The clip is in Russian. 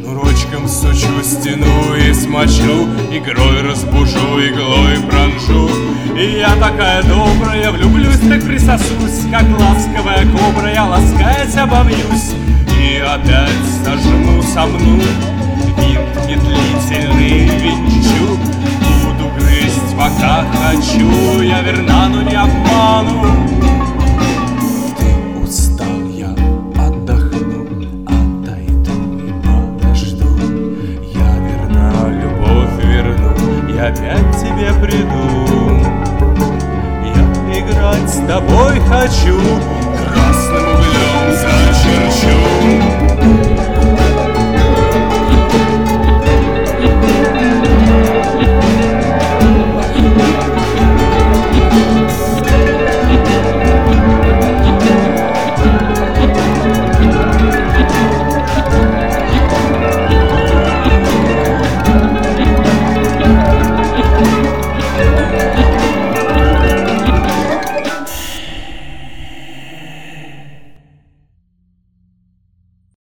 Шнурочком сучу стену и смочу, игрой разбужу, иглой пронжу. И я такая добрая, влюблюсь, так присосусь, как ласковая кобра, я ласкаясь обовьюсь. И опять сожму, сомну, винт медлительный винчу. Буду грызть, пока хочу, я верна, но не обману. Ты устал, я отдохну, отойду и подожду. Я верна, любовь верну, я опять тебе приду. Я играть с тобой хочу,